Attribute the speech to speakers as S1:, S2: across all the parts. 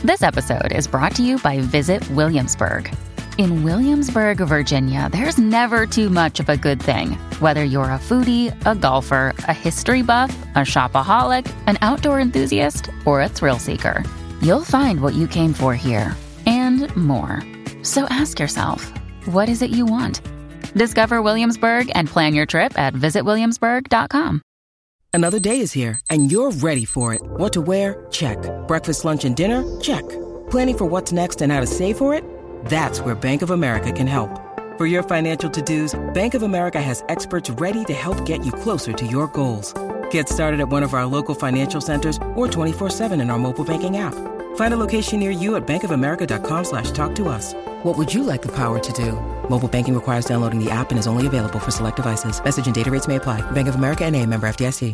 S1: This episode is brought to you by Visit Williamsburg. In Williamsburg, Virginia, there's never too much of a good thing. Whether you're a foodie, a golfer, a history buff, a shopaholic, an outdoor enthusiast, or a thrill seeker, you'll find what you came for here and more. So ask yourself, what is it you want? Discover Williamsburg and plan your trip at visitwilliamsburg.com.
S2: Another day is here, and you're ready for it. What to wear? Check. Breakfast, lunch, and dinner? Check. Planning for what's next and how to save for it? That's where Bank of America can help. For your financial to-dos, Bank of America has experts ready to help get you closer to your goals. Get started at one of our local financial centers or 24/7 in our mobile banking app. Find a location near you at bankofamerica.com/talktous. What would you like the power to do? Mobile banking requires downloading the app and is only available for select devices. Message and data rates may apply. Bank of America N.A., member FDIC.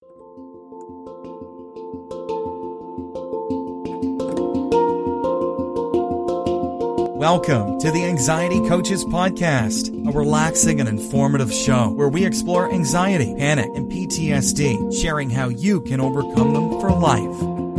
S3: Welcome to the Anxiety Coaches Podcast, a relaxing and informative show where we explore anxiety, panic, and PTSD, sharing how you can overcome them for life.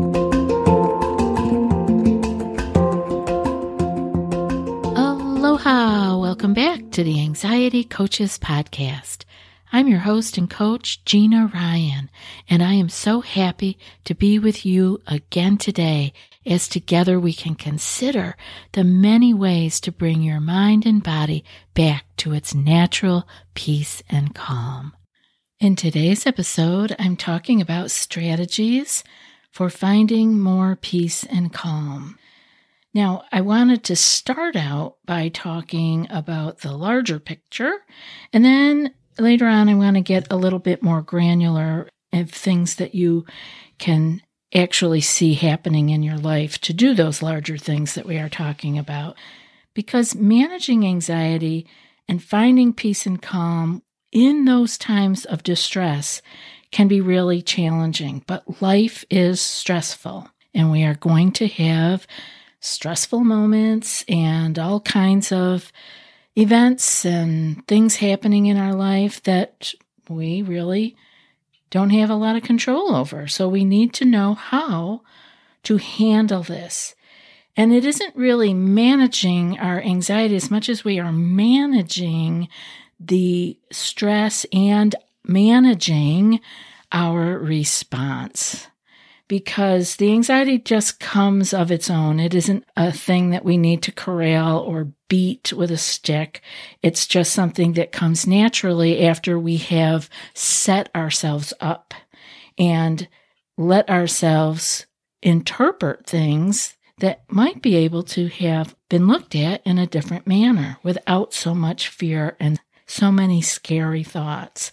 S4: Aloha! Welcome back to the Anxiety Coaches Podcast. I'm your host and coach, Gina Ryan, and I am so happy to be with you again today as together we can consider the many ways to bring your mind and body back to its natural peace and calm. In today's episode, I'm talking about strategies for finding more peace and calm. Now, I wanted to start out by talking about the larger picture, and then later on, I want to get a little bit more granular of things that you can actually see happening in your life to do those larger things that we are talking about. Because managing anxiety and finding peace and calm in those times of distress can be really challenging. But life is stressful, and we are going to have stressful moments and all kinds of events and things happening in our life that we really don't have a lot of control over. So we need to know how to handle this. And it isn't really managing our anxiety as much as we are managing the stress and managing our response. Because the anxiety just comes of its own. It isn't a thing that we need to corral or beat with a stick. It's just something that comes naturally after we have set ourselves up and let ourselves interpret things that might be able to have been looked at in a different manner without so much fear and so many scary thoughts.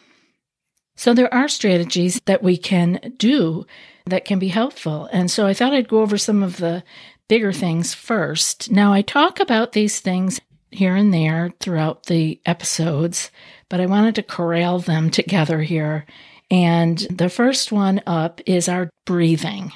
S4: So there are strategies that we can do that can be helpful. And so I thought I'd go over some of the bigger things first. Now, I talk about these things here and there throughout the episodes, but I wanted to corral them together here. And the first one up is our breathing.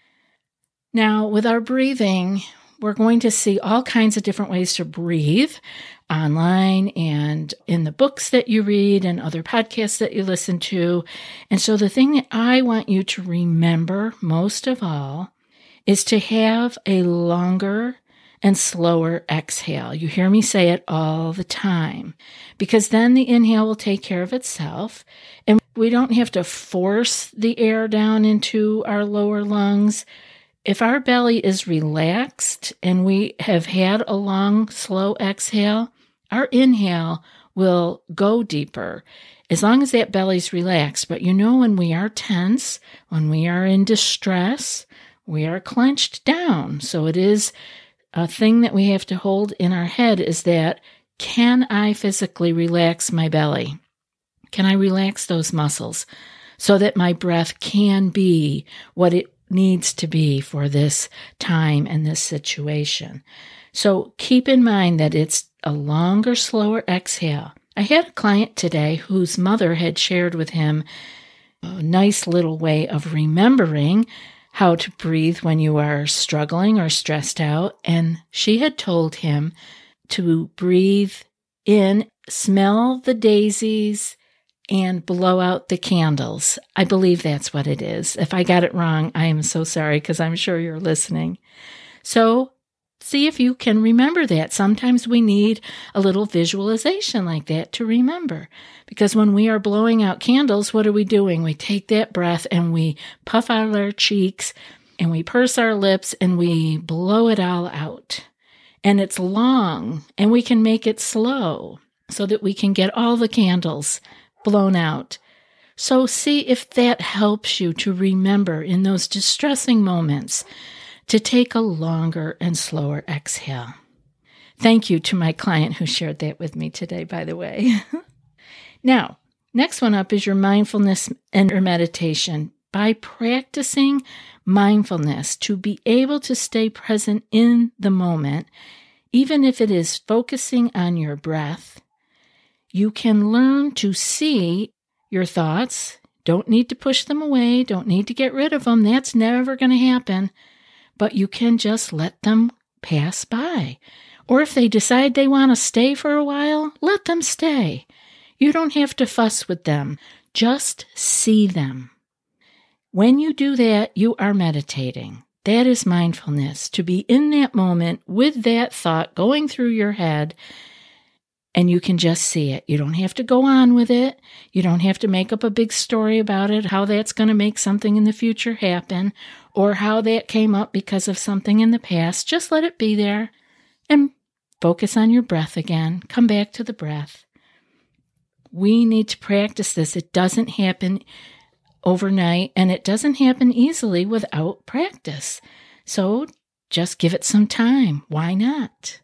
S4: Now, with our breathing, we're going to see all kinds of different ways to breathe online and in the books that you read and other podcasts that you listen to. And so the thing that I want you to remember most of all is to have a longer and slower exhale. You hear me say it all the time, because then the inhale will take care of itself and we don't have to force the air down into our lower lungs. If our belly is relaxed and we have had a long, slow exhale, our inhale will go deeper as long as that belly's relaxed. But when we are tense, when we are in distress, we are clenched down. So it is a thing that we have to hold in our head is that, can I physically relax my belly? Can I relax those muscles so that my breath can be what it needs to be for this time and this situation? So keep in mind that it's a longer, slower exhale. I had a client today whose mother had shared with him a nice little way of remembering how to breathe when you are struggling or stressed out. And she had told him to breathe in, smell the daisies, and blow out the candles. I believe that's what it is. If I got it wrong, I am so sorry because I'm sure you're listening. So see if you can remember that. Sometimes we need a little visualization like that to remember. Because when we are blowing out candles, what are we doing? We take that breath and we puff out our cheeks and we purse our lips and we blow it all out. And it's long and we can make it slow so that we can get all the candles blown out. So see if that helps you to remember in those distressing moments to take a longer and slower exhale. Thank you to my client who shared that with me today, by the way. Now, next one up is your mindfulness and your meditation. By practicing mindfulness to be able to stay present in the moment, even if it is focusing on your breath, you can learn to see your thoughts. Don't need to push them away. Don't need to get rid of them. That's never going to happen. But you can just let them pass by. Or if they decide they want to stay for a while, let them stay. You don't have to fuss with them. Just see them. When you do that, you are meditating. That is mindfulness, to be in that moment with that thought going through your head, and you can just see it. You don't have to go on with it. You don't have to make up a big story about it, how that's going to make something in the future happen, or how that came up because of something in the past. Just let it be there and focus on your breath again. Come back to the breath. We need to practice this. It doesn't happen overnight, and it doesn't happen easily without practice. So just give it some time. Why not?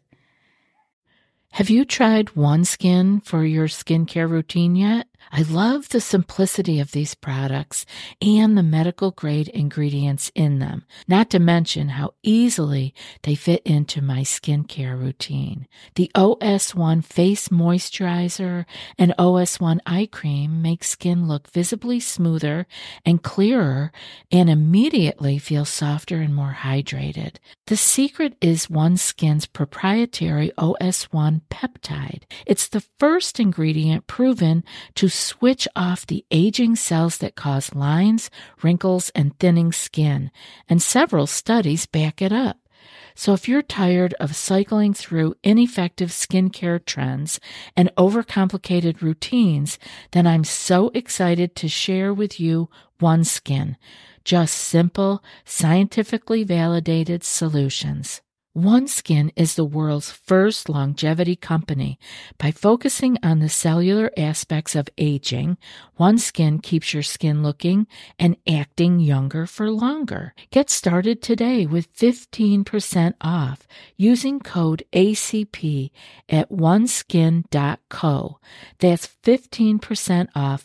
S4: Have you tried OneSkin for your skincare routine yet? I love the simplicity of these products and the medical-grade ingredients in them, not to mention how easily they fit into my skincare routine. The OS1 Face Moisturizer and OS1 Eye Cream make skin look visibly smoother and clearer and immediately feel softer and more hydrated. The secret is OneSkin's proprietary OS1 peptide. It's the first ingredient proven to switch off the aging cells that cause lines, wrinkles, and thinning skin, and several studies back it up. So if you're tired of cycling through ineffective skincare trends and overcomplicated routines, then I'm so excited to share with you OneSkin, just simple, scientifically validated solutions. OneSkin is the world's first longevity company. By focusing on the cellular aspects of aging, OneSkin keeps your skin looking and acting younger for longer. Get started today with 15% off using code ACP at oneskin.co. That's 15% off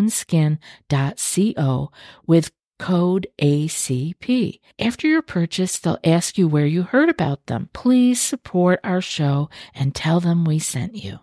S4: oneskin.co with code ACP. After your purchase, they'll ask you where you heard about them. Please support our show and tell them we sent you.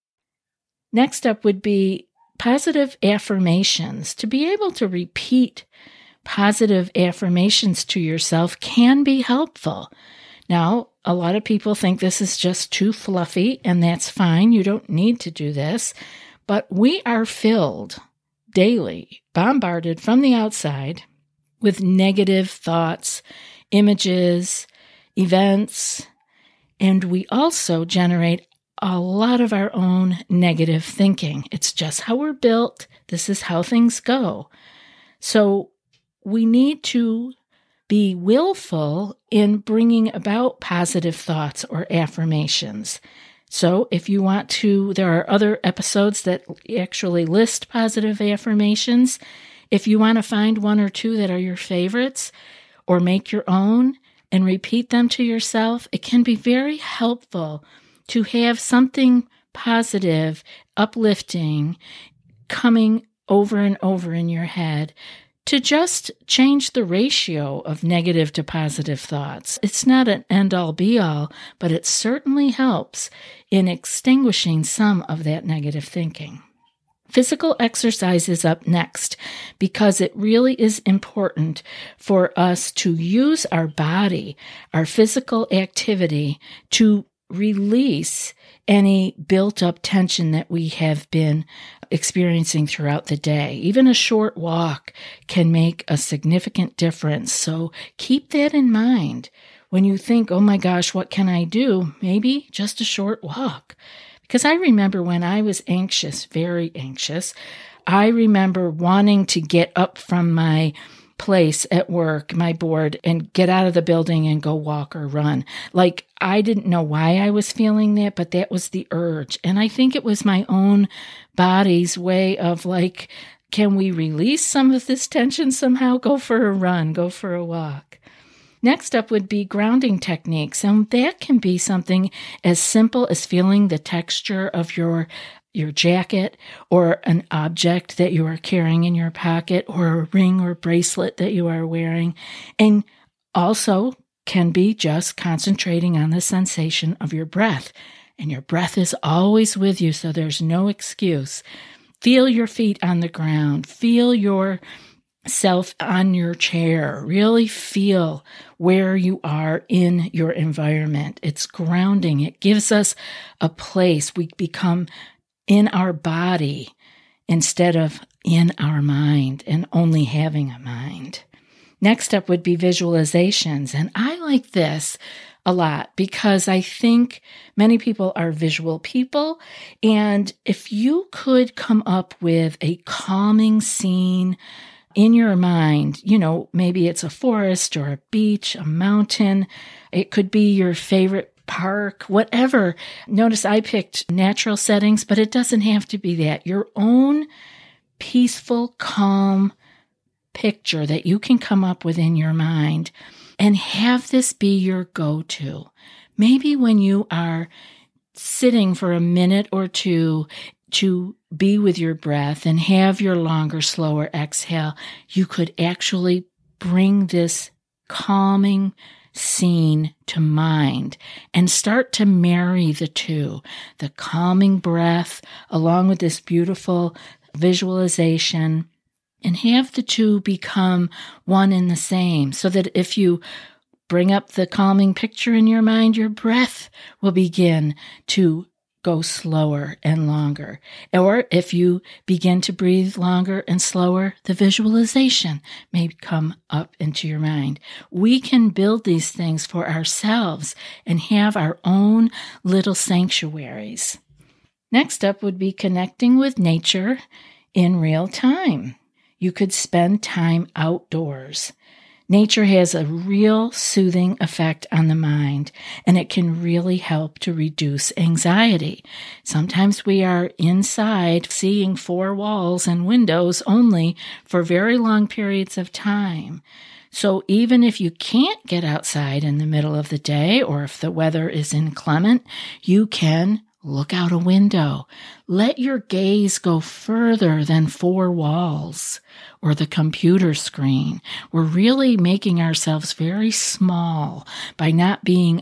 S4: Next up would be positive affirmations. To be able to repeat positive affirmations to yourself can be helpful. Now, a lot of people think this is just too fluffy, and that's fine. You don't need to do this. But we are filled daily, bombarded from the outside with negative thoughts, images, events, and we also generate a lot of our own negative thinking. It's just how we're built. This is how things go. So we need to be willful in bringing about positive thoughts or affirmations. So if you want to, there are other episodes that actually list positive affirmations. If you want to find one or two that are your favorites or make your own and repeat them to yourself, it can be very helpful to have something positive, uplifting, coming over and over in your head to just change the ratio of negative to positive thoughts. It's not an end-all be-all, but it certainly helps in extinguishing some of that negative thinking. Physical exercise is up next because it really is important for us to use our body, our physical activity, to release any built-up tension that we have been experiencing throughout the day. Even a short walk can make a significant difference. So keep that in mind. When you think, oh my gosh, what can I do? Maybe just a short walk. Because I remember when I was anxious, very anxious, I remember wanting to get up from my place at work, my board, and get out of the building and go walk or run. Like, I didn't know why I was feeling that, but that was the urge. And I think it was my own body's way of like, can we release some of this tension somehow? Go for a run, go for a walk. Next up would be grounding techniques. And that can be something as simple as feeling the texture of your jacket or an object that you are carrying in your pocket or a ring or bracelet that you are wearing. And also can be just concentrating on the sensation of your breath. And your breath is always with you, so there's no excuse. Feel your feet on the ground. Feel yourself on your chair. Really feel where you are in your environment. It's grounding. It gives us a place. We become in our body instead of in our mind and only having a mind. Next up would be visualizations. And I like this a lot because I think many people are visual people. And if you could come up with a calming scene in your mind, maybe it's a forest or a beach, a mountain. It could be your favorite park, whatever. Notice I picked natural settings, but it doesn't have to be that. Your own peaceful, calm picture that you can come up with in your mind and have this be your go-to. Maybe when you are sitting for a minute or two to be with your breath and have your longer, slower exhale, you could actually bring this calming scene to mind and start to marry the two, the calming breath along with this beautiful visualization, and have the two become one and the same, so that if you bring up the calming picture in your mind, your breath will begin to go slower and longer. Or if you begin to breathe longer and slower, the visualization may come up into your mind. We can build these things for ourselves and have our own little sanctuaries. Next up would be connecting with nature in real time. You could spend time outdoors. Nature has a real soothing effect on the mind, and it can really help to reduce anxiety. Sometimes we are inside seeing four walls and windows only for very long periods of time. So even if you can't get outside in the middle of the day, or if the weather is inclement, you can look out a window. Let your gaze go further than four walls or the computer screen. We're really making ourselves very small by not being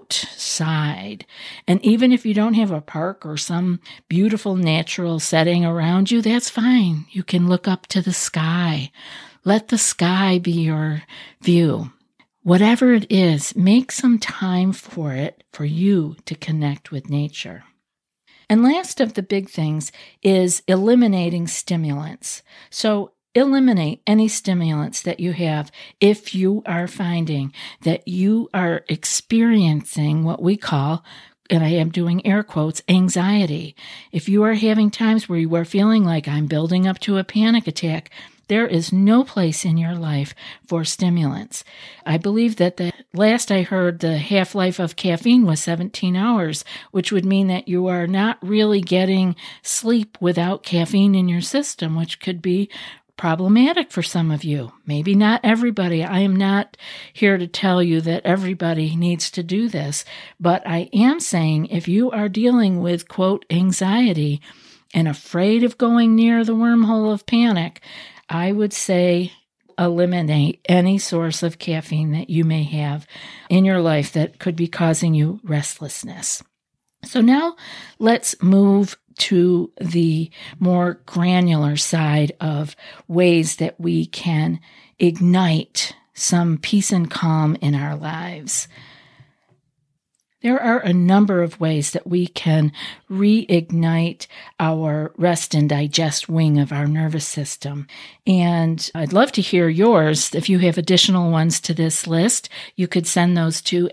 S4: outside. And even if you don't have a park or some beautiful natural setting around you, that's fine. You can look up to the sky. Let the sky be your view. Whatever it is, make some time for it, for you to connect with nature. And last of the big things is eliminating stimulants. So eliminate any stimulants that you have if you are finding that you are experiencing what we call, and I am doing air quotes, anxiety. If you are having times where you are feeling like I'm building up to a panic attack, there is no place in your life for stimulants. I believe that the last I heard, the half-life of caffeine was 17 hours, which would mean that you are not really getting sleep without caffeine in your system, which could be problematic for some of you. Maybe not everybody. I am not here to tell you that everybody needs to do this, but I am saying if you are dealing with, quote, anxiety and afraid of going near the wormhole of panic, I would say eliminate any source of caffeine that you may have in your life that could be causing you restlessness. So now let's move to the more granular side of ways that we can ignite some peace and calm in our lives. There are a number of ways that we can reignite our rest and digest wing of our nervous system. And I'd love to hear yours. If you have additional ones to this list, you could send those to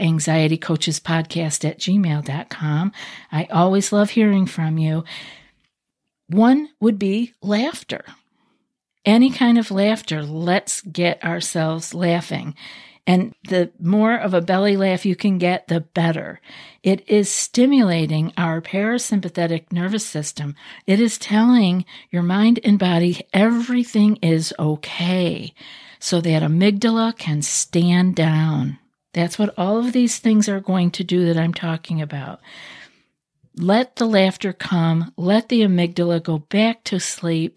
S4: anxietycoachespodcast@gmail.com. I always love hearing from you. One would be laughter. Any kind of laughter. Let's get ourselves laughing. And the more of a belly laugh you can get, the better. It is stimulating our parasympathetic nervous system. It is telling your mind and body everything is okay, so that amygdala can stand down. That's what all of these things are going to do that I'm talking about. Let the laughter come. Let the amygdala go back to sleep.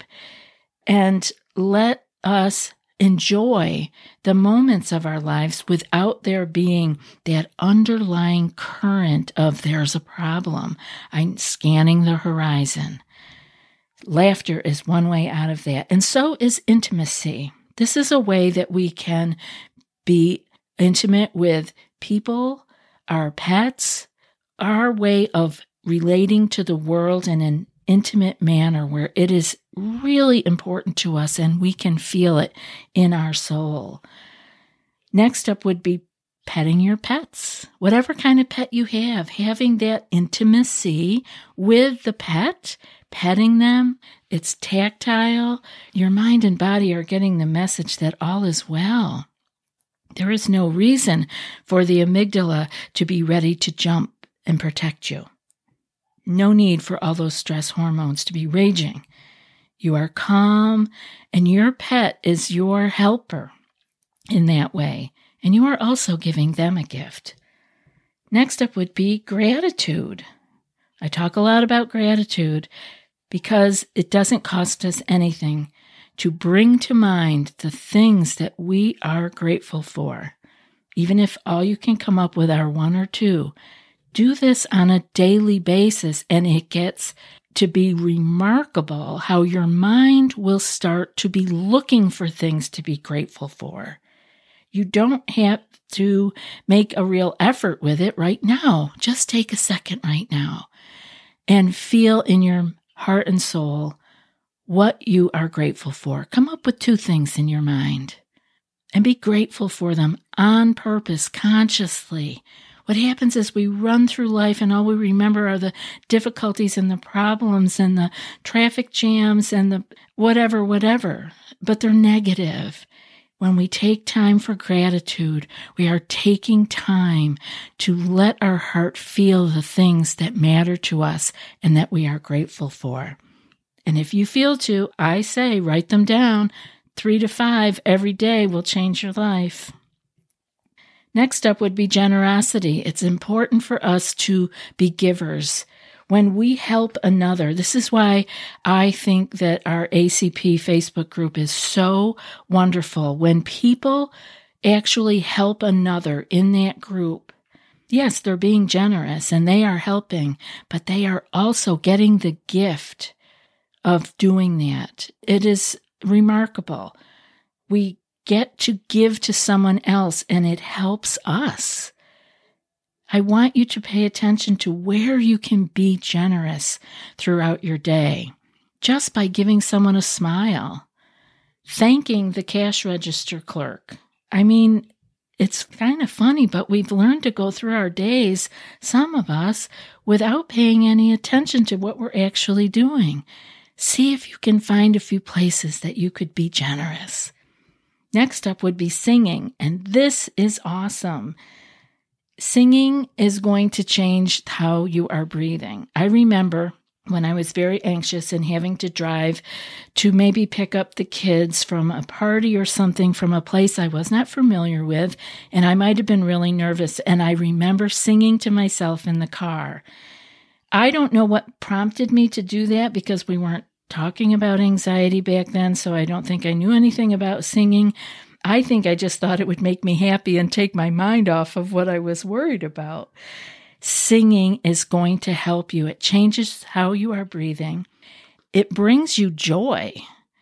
S4: And let us enjoy the moments of our lives without there being that underlying current of there's a problem. I'm scanning the horizon. Laughter is one way out of that. And so is intimacy. This is a way that we can be intimate with people, our pets, our way of relating to the world in an intimate manner where it is really important to us and we can feel it in our soul. Next up would be petting your pets. Whatever kind of pet you have, having that intimacy with the pet, petting them, it's tactile. Your mind and body are getting the message that all is well. There is no reason for the amygdala to be ready to jump and protect you. No need for all those stress hormones to be raging. You are calm, and your pet is your helper in that way, and you are also giving them a gift. Next up would be gratitude. I talk a lot about gratitude because it doesn't cost us anything to bring to mind the things that we are grateful for. Even if all you can come up with are one or two, do this on a daily basis, and it gets to be remarkable how your mind will start to be looking for things to be grateful for. You don't have to make a real effort with it right now. Just take a second right now and feel in your heart and soul what you are grateful for. Come up with 2 things in your mind and be grateful for them on purpose, consciously. What happens is we run through life and all we remember are the difficulties and the problems and the traffic jams and the whatever, but they're negative. When we take time for gratitude, we are taking time to let our heart feel the things that matter to us and that we are grateful for. And if you feel to, I say, write them down. 3 to 5 every day will change your life. Next up would be generosity. It's important for us to be givers. When we help another, this is why I think that our ACP Facebook group is so wonderful. When people actually help another in that group, yes, they're being generous and they are helping, but they are also getting the gift of doing that. It is remarkable. We get to give to someone else, and it helps us. I want you to pay attention to where you can be generous throughout your day, just by giving someone a smile, thanking the cash register clerk. I mean, it's kind of funny, but we've learned to go through our days, some of us, without paying any attention to what we're actually doing. See if you can find a few places that you could be generous. Next up would be singing, and this is awesome. Singing is going to change how you are breathing. I remember when I was very anxious and having to drive to maybe pick up the kids from a party or something from a place I was not familiar with, and I might have been really nervous, and I remember singing to myself in the car. I don't know what prompted me to do that because we weren't talking about anxiety back then, so I don't think I knew anything about singing. I think I just thought it would make me happy and take my mind off of what I was worried about. Singing is going to help you. It changes how you are breathing. It brings you joy.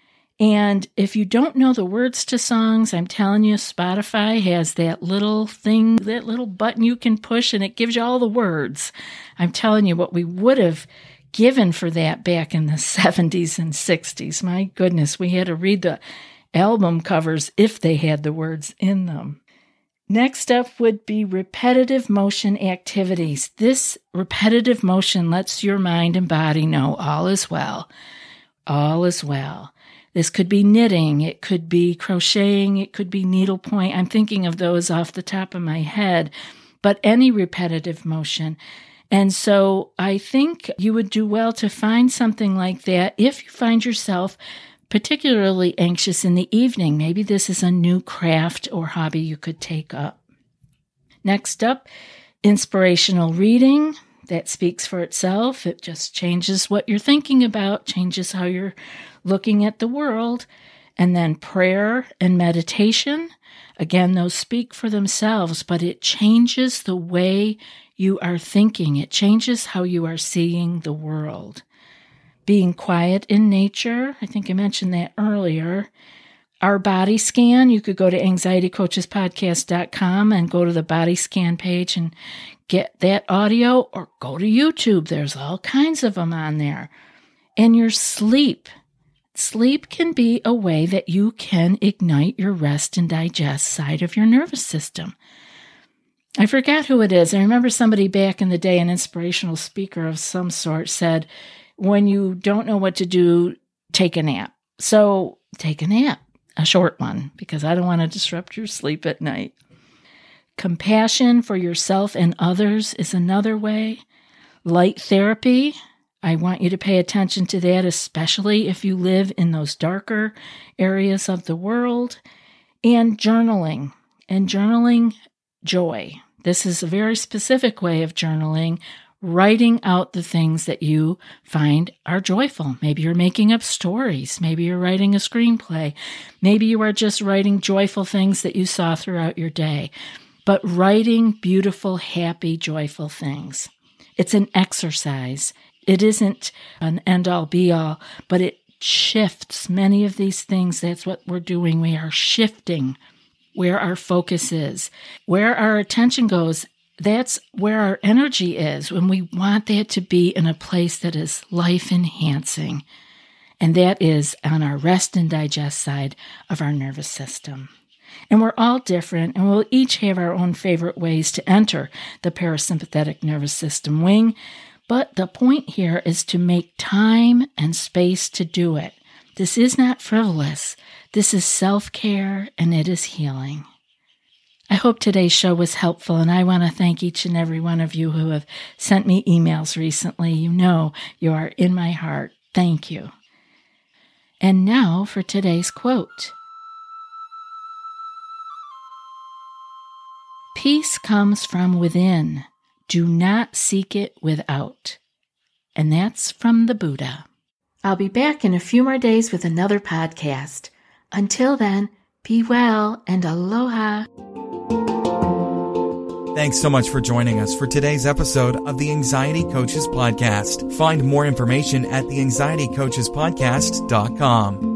S4: And if you don't know the words to songs, I'm telling you, Spotify has that little thing, that little button you can push, and it gives you all the words. I'm telling you, what we would have given for that back in the 70s and 60s. My goodness, we had to read the album covers if they had the words in them. Next up would be repetitive motion activities. This repetitive motion lets your mind and body know all is well. All is well. This could be knitting. It could be crocheting. It could be needlepoint. I'm thinking of those off the top of my head, but any repetitive motion. And so I think you would do well to find something like that if you find yourself particularly anxious in the evening. Maybe this is a new craft or hobby you could take up. Next up, inspirational reading. That speaks for itself. It just changes what you're thinking about, changes how you're looking at the world. And then prayer and meditation. Again, those speak for themselves, but it changes the way you are thinking. It changes how you are seeing the world. Being quiet in nature, I think I mentioned that earlier. Our body scan, you could go to anxietycoachespodcast.com and go to the body scan page and get that audio, or go to YouTube. There's all kinds of them on there. And your sleep. Sleep can be a way that you can ignite your rest and digest side of your nervous system. I forgot who it is. I remember somebody back in the day, an inspirational speaker of some sort, said, when you don't know what to do, take a nap. So take a nap, a short one, because I don't want to disrupt your sleep at night. Compassion for yourself and others is another way. Light therapy, I want you to pay attention to that, especially if you live in those darker areas of the world. And journaling, joy. This is a very specific way of journaling, writing out the things that you find are joyful. Maybe you're making up stories. Maybe you're writing a screenplay. Maybe you are just writing joyful things that you saw throughout your day. But writing beautiful, happy, joyful things. It's an exercise. It isn't an end-all, be-all, but it shifts many of these things. That's what we're doing. We are shifting where our focus is. Where our attention goes, that's where our energy is, when we want that to be in a place that is life-enhancing. And that is on our rest and digest side of our nervous system. And we're all different, and we'll each have our own favorite ways to enter the parasympathetic nervous system wing. But the point here is to make time and space to do it. This is not frivolous. This is self-care, and it is healing. I hope today's show was helpful, and I want to thank each and every one of you who have sent me emails recently. You know you are in my heart. Thank you. And now for today's quote. Peace comes from within. Do not seek it without. And that's from the Buddha. I'll be back in a few more days with another podcast. Until then, be well and aloha.
S3: Thanks so much for joining us for today's episode of the Anxiety Coaches Podcast. Find more information at theanxietycoachespodcast.com.